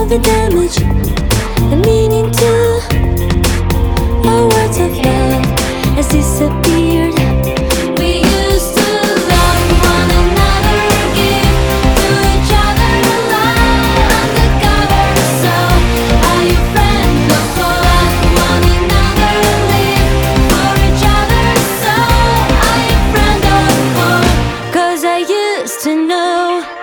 of the damage, the meaning to our words of love has disappeared. We used to love one another, give to each other love undercover. So are you friend or foe? Let one another live for each other. So are you friend or foe? 'Cause I used to know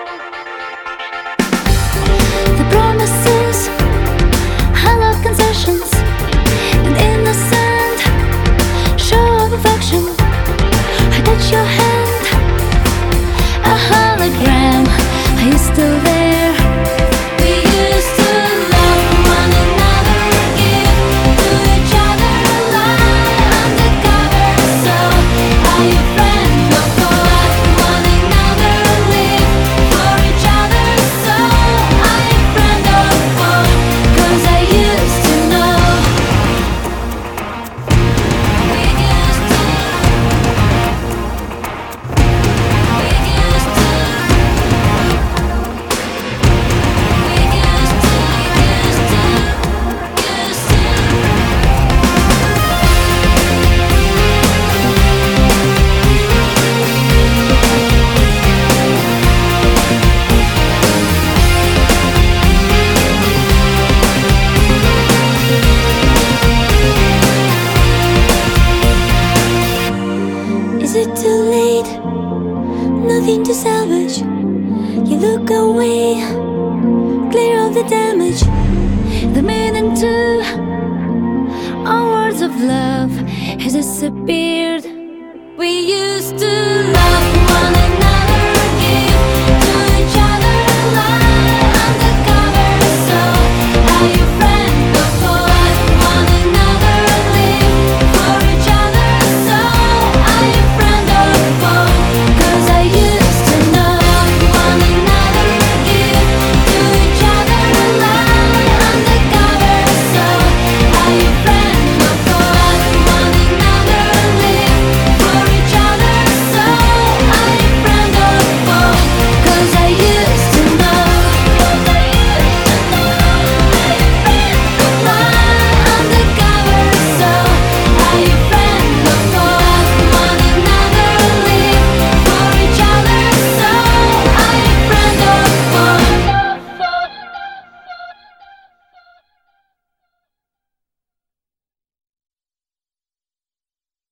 the promises, hollow concessions, an innocent show of affection. I touch your hand, a hologram. Are you still there? We used to love one another, give to each other love undercover. So are you friend or foe? Let one another live for each other. So are you friend or foe? 'Cause I used to know. We used to. We used to. We used to. Used to. Is it too late? Nothing to salvage. You look away, clear of the damage. The meaning to our words of love has disappeared. We used to